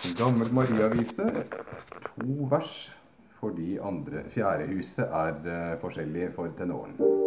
Gammel Maria-vise, to vers, fordi fjerde huset er forskjellig for tenoren.